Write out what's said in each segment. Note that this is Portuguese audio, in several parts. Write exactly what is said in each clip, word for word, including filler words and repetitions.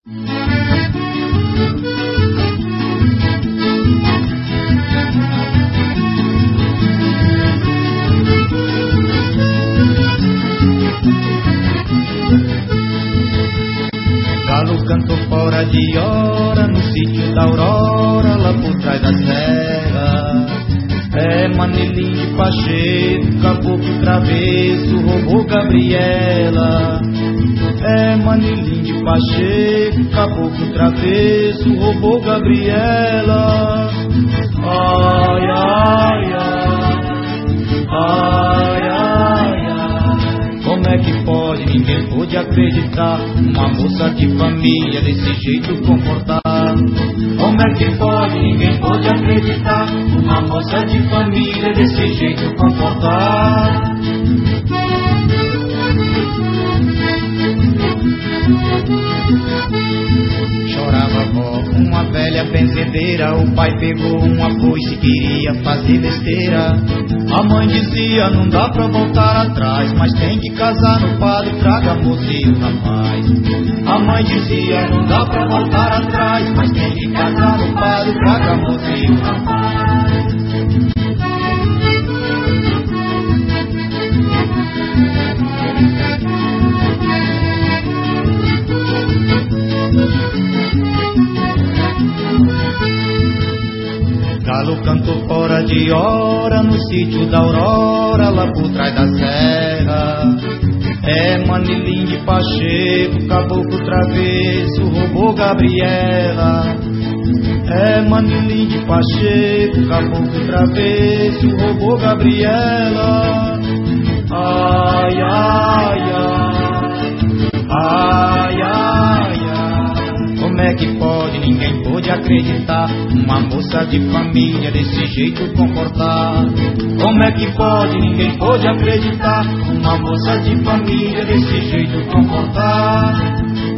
Galo cantou fora de hora no sítio da Aurora, lá por trás da serra. É Manilim de Pacheco, caboclo travesso, roubou Gabriela. É Manilim de Pacheco, caboclo travesso, roubou Gabriela. Ai, ai, ai, ai, ai, ai. Como é que pode, ninguém pôde acreditar, uma moça de família desse jeito comportar? Como é que pode, ninguém pode acreditar, uma moça de família desse jeito comportar? Chorava a avó, uma velha benzedeira. O pai pegou uma foice e queria fazer besteira. A mãe dizia, não dá pra voltar atrás, mas tem que casar no padre, traga a moça e o rapaz. A mãe dizia, não dá pra voltar atrás, mas tem que casar no padre, traga a moça e o rapaz. Galo cantou fora de hora no sítio da Aurora, lá por trás da serra. É Manilim de Pacheco, caboclo travesso, roubou Gabriela. É Manilim de Pacheco, caboclo travesso, roubou Gabriela. Ai, ai, ai, ai, ai, ai. Como é que pode, ninguém pôde acreditar, uma moça de família desse jeito comportar? Como é que pode, ninguém pôde acreditar, uma moça de família desse jeito comportar?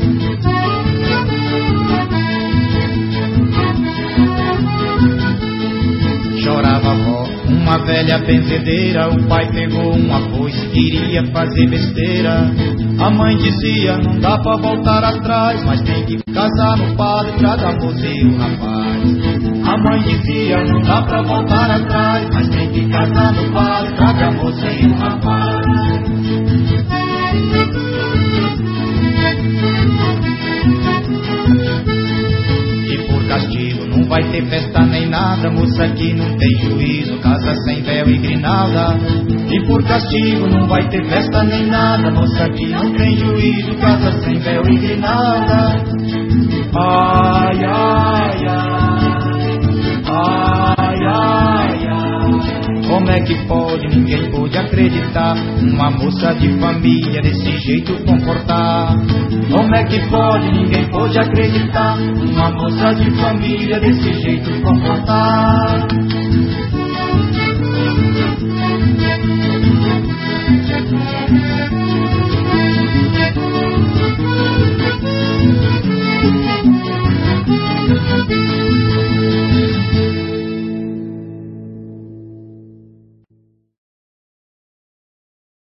Chorava a avó, uma velha benzedeira. O pai pegou uma foice e queria fazer besteira. A mãe dizia, não dá pra voltar atrás, mas tem que casar no padre, traga a moça e o rapaz. A mãe dizia, não dá pra voltar atrás, mas tem que casar no padre, traga a moça e o rapaz. Castigo, não vai ter festa nem nada, moça que não tem juízo, casa sem véu e grinalda. E por castigo não vai ter festa nem nada, moça que não tem juízo, casa sem véu e grinalda. Ai, ai, ai, ai, ai, ai. Como é que pode, ninguém pôde acreditar, uma moça de família desse jeito comportar? Como é que pode, ninguém pôde acreditar, uma moça de família desse jeito comportar?